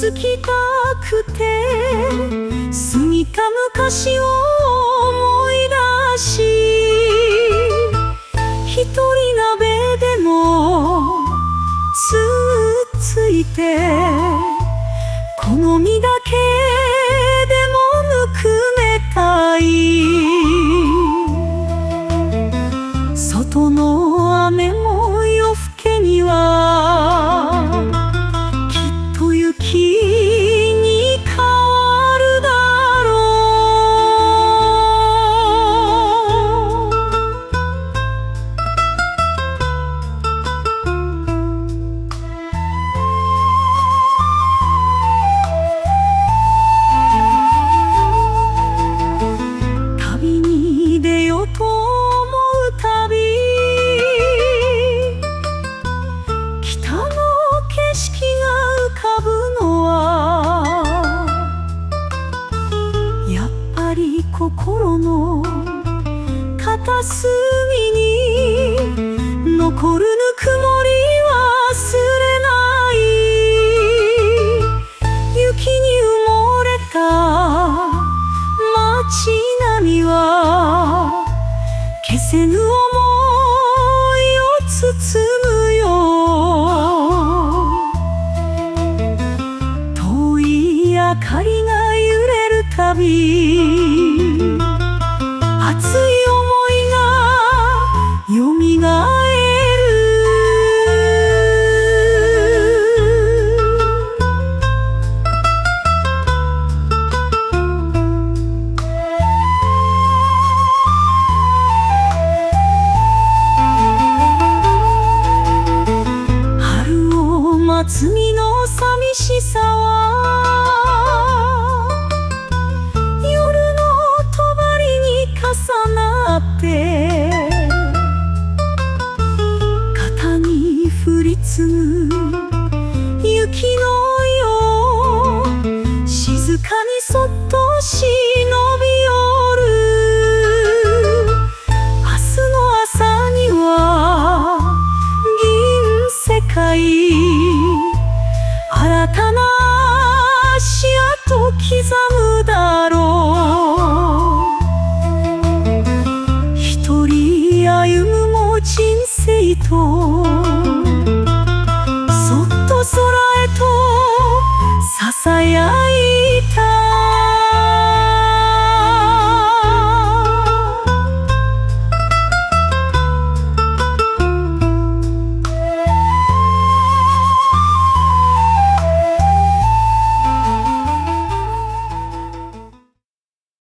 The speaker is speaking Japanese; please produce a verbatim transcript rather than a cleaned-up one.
つきたくて過ぎた昔を思い出し、一人鍋でもつっついて好みだけでもぬくめたい。外の雨も夜更けにはきっと雪に変わるだろう。旅に出ようと思うたび、北の景色が浮かぶのはやっぱり心の片隅に残るぬくもり忘れない。雪に埋もれた街並みは消せぬ想いを包むよ。遠い明かりが揺れるたび、熱い想いがよみがえる。春を待つ実の寂しさは夜の帳に重なって